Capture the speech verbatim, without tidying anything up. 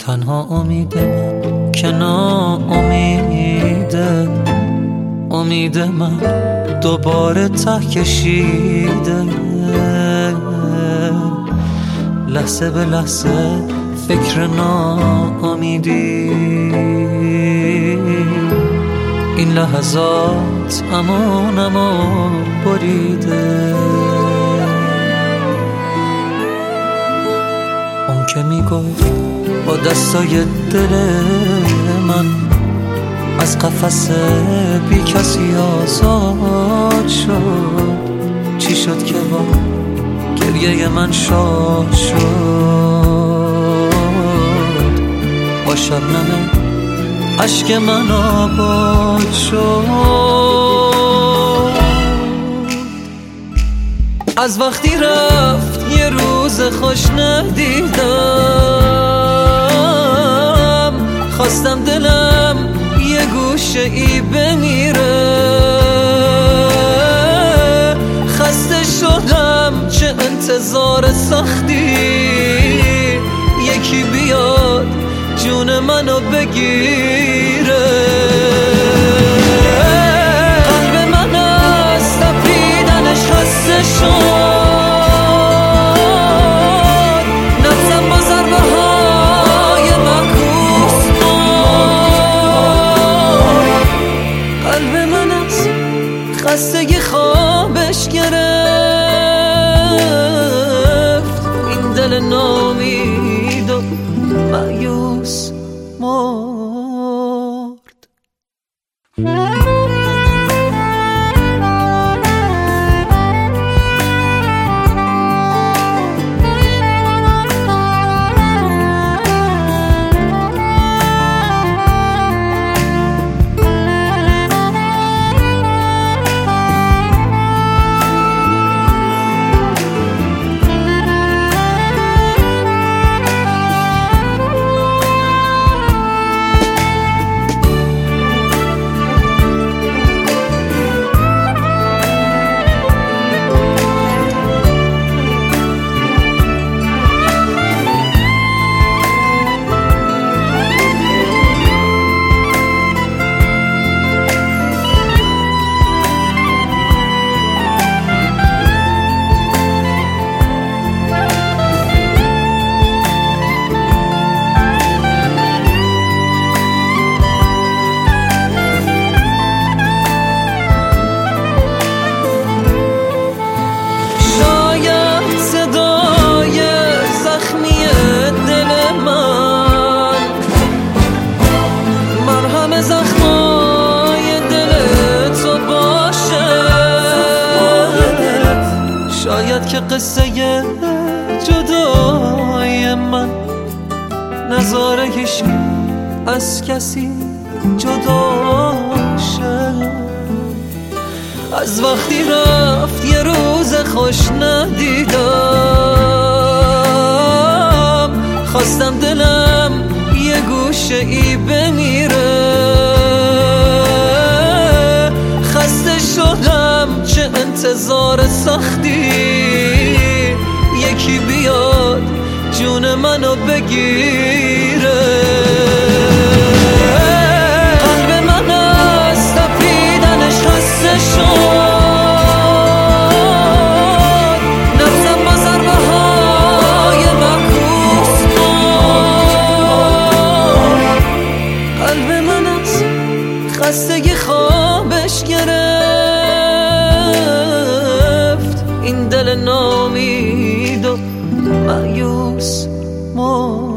تنها امید من که ناامیده، امید من دوباره ته کشیده. لحظه به لحظه فکر ناامیدی، این لحظات امان امان بریده. اون که میگفت با دستای دل من از قفس بی کسی آزاد شد، چی شد که با گریه من شاد شد؟ با شبنم عشق من آباد شد. از وقتی رفت یه روز خوش ندیدم، خواستم دلم یه گوشه ای بمیره. خسته شدم چه انتظار سختی، یکی بیاد جون منو بگیره. قلب من از تپیدنش خسته شد، نفسم با ضربه های معکوس بود. قلب من از خستگی خوابش گرفت، این دل نامید و مایوس مرد. زخمای دل تو باشه، شاید که قصه جدای من نذاره هیچ از کسی جدا شه. از وقتی رفت یه روز خوش ندیدم، خواستم دلم یه گوشه ای بمیره. خسته شدم چه انتظار سختی، یکی بیاد جون منو بگیره. قلب من از تپیدنش خسته شد، نفسم با ضربه های معکوس بود. قلب من از خستگی خوابش گرفت، این دل نامید و مایوس مرد.